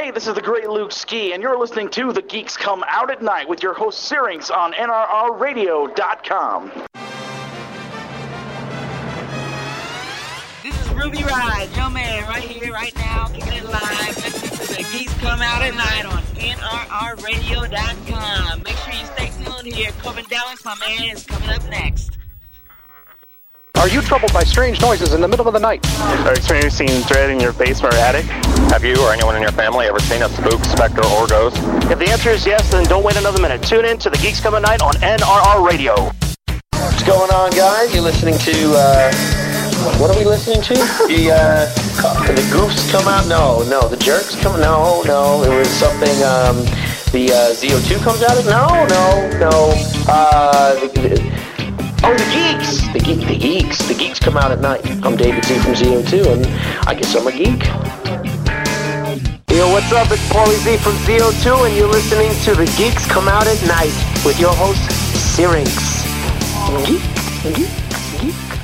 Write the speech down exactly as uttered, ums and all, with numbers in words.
Hey, this is the great Luke Ski, and you're listening to The Geeks Come Out at Night with your host Syrinx on N R R radio dot com. This is Ruby Ride, your man, right here, right now, kicking it live, listening to The Geeks Come Out at Night on N R R radio dot com. Make sure you stay tuned here. Corbin Dallas, my man, is coming up next. Are you troubled by strange noises in the middle of the night? Are you experiencing dread in your basement or attic? Have you or anyone in your family ever seen a spook, specter, or ghost? If the answer is yes, then don't wait another minute. Tune in to The Geeks Come at Night on N R R Radio. What's going on, guys? You're listening to, uh, what are we listening to? The, uh, the Goofs Come Out? No, no. The Jerks Come? No, no. It was something, um, the, uh, Z O two comes out of? No, no, no. Uh, the, the, Oh, the Geeks! The, ge- the Geeks. The Geeks Come Out at Night. I'm David Z from Z O two, and I guess I'm a geek. Yo, what's up? It's Paulie Z from Z O two, and you're listening to The Geeks Come Out at Night with your host, Syrinx. Geek, geek, geek.